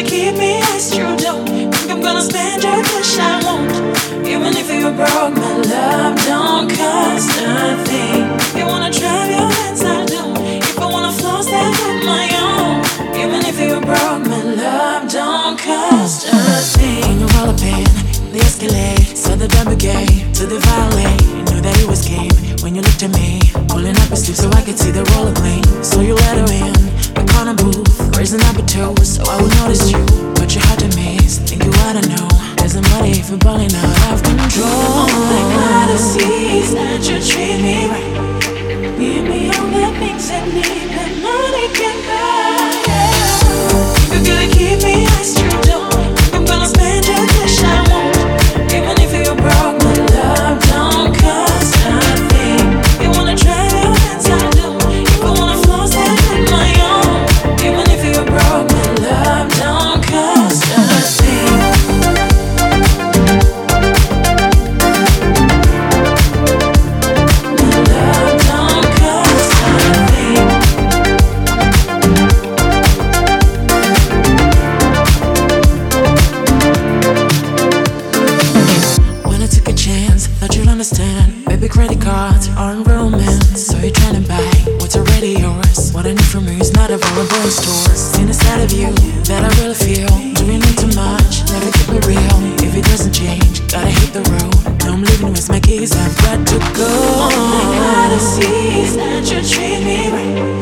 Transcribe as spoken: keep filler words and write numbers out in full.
gonna keep me iced, you don't think I'm gonna spend your cash, I won't. Even if you broke, my love don't cost nothing. You wanna drive your hands, I don't. If I wanna floss that with my own. Even if you broke, my love don't cost a thing. When you roll up in the Escalade, saw the double gate to the valet. Knew that it was game when you looked at me, pulling up his sleeve so I could see the roller plane. So you let her in the corner booth, raising up a toast so I would notice you. But your heart to miss, think you ought to know. Doesn't matter if you're balling out of control. Like not to see is that you treat me right. Give me all the things I need that money can buy. Yeah. You're gonna keep me iced, you don't. I'm gonna spend your cash, I won't. Even if you broke, my love don't cost nothing. You wanna try your hands, I don't. If I wanna floss that with my own. Even if you broke, my love don't cost nothing. Understand, baby, credit cards aren't romance. So you're trying to buy what's already yours. What I need from you is not a vulnerable store. Seen a side of you that I really feel. Doing it too much, never keep it real. If it doesn't change, gotta hit the road. No, I'm leaving with my keys, I've got to go. All I gotta see is that you treat me right.